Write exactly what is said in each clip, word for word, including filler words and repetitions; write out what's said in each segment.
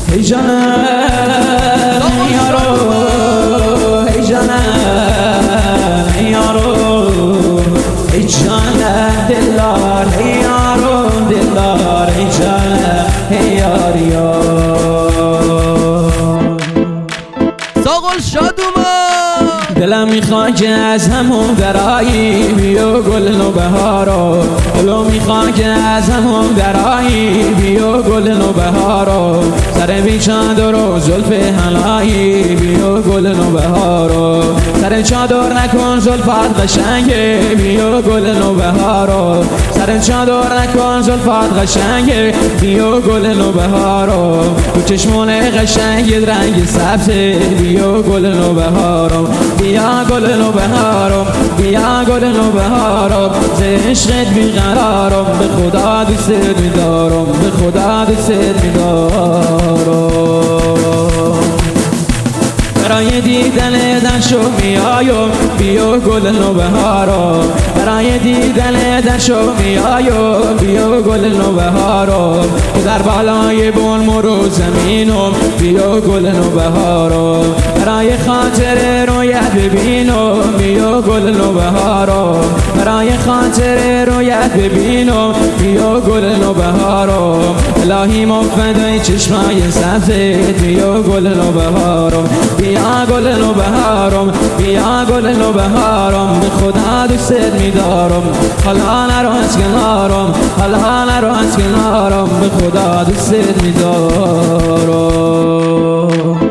ای جانم یارو ای جانم یارو ای جانم دلدار ای یارو دلدار ای جانم ای یار یار ساقل شادوما دلم میخواد که از همون درایی بیا گل نوبهارو دلم میخواد که از همون درایی بیا گل نوبهارو سر بی چادر و زلف حلایی بیا گل نوبهارو سر چادر نکن زلفات قشنگه بیا گل نوبهارو سر چادر نکن زلفات قشنگه بیا گل نوبهارو تو چشمون قشنگ رنگ سبزه بیا گل نوبهارو بیا گل نوبهارم بیا گل نوبهارم ز عشقت بیقرارم به خدا دوست می‌دارم به خدا دوست می‌دارم برای دیدن دشو میایم بیا گل نوبهارم برای دیدن دشو میایم بیا گل نوبهارم تو در بالای بلم و رو زمینم بیا گل نوبهارم برای خاطر رویت ببینم بیا گل نوبهارم برای خاطر رویت ببینم بیا گل نوبهارم الهی مفدای چشمای سبزت بیا گل نوبهارم بیا گل نوبهارم بیا گل نوبهارم به خدا دوست می‌دارم حالا نرو از کنارم حالا نرو از کنارم به خدا دوست می‌دارم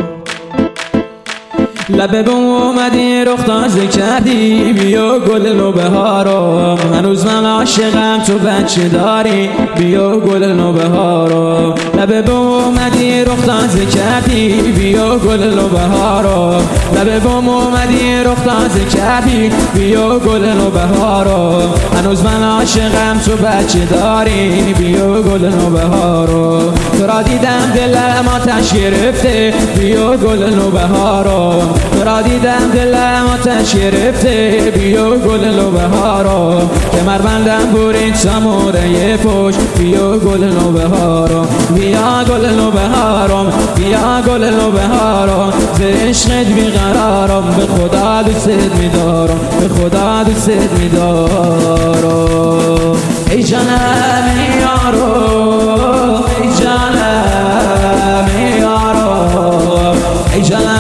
لبه بوم اومدی رخ تازه کردی بیا گل نوبهارم هنوز من عاشقم تو بچه داری بیا گل نوبهارم لبه بوم اومدی رخ تازه کردی بیا گل نوبهارم لبه بوم اومدی رخ تازه کردی بیا گل نوبهارم هنوز من عاشقم تو بچه داری بیا گل نوبهارم تو را دیدم دلم آتش گرفته بیا گل نوبهارم تو را دیدم دلم آتش گرفته بیا گل نوبهارم کمربندم برید سموره پشت بیا گل نوبهارم بیا گل نوبهارم بیا گل نوبهارم ز عشقت بیقرارم به خدا دوست می‌دارم به خدا دوست می‌دارم ای جانم ای یارو ای جانم ای یارو ای جانم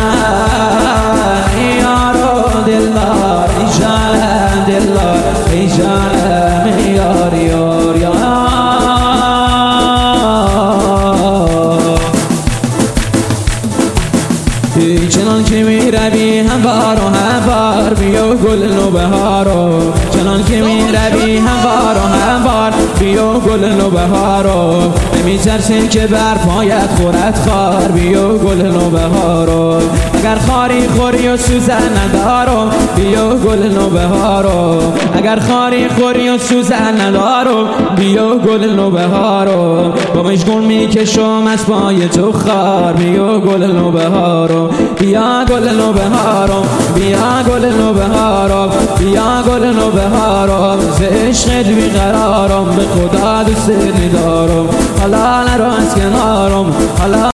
ای جانم یار یار یار چنان که می روی هموار و هموار بیا گل نوبهارم چنان که می روی هموار و هموار بیا گل نوبهارم نمی ترسی که بر پایت خورد خار بیا گل نوبهارم اگر خاری خوری و سوزن ندارم بیا گل نوبهارم اگر خاری خوری و سوزن ندارم بیا گل نوبهارم با مشغول میکشم از پای تو خار بیا گل نوبهارم بیا گل نوبهارم بیا گل نوبهارم بیا گل نوبهارم ز عشقت بیقرارم به خدا دوست می‌دارم حالا نرو از کنارم حالا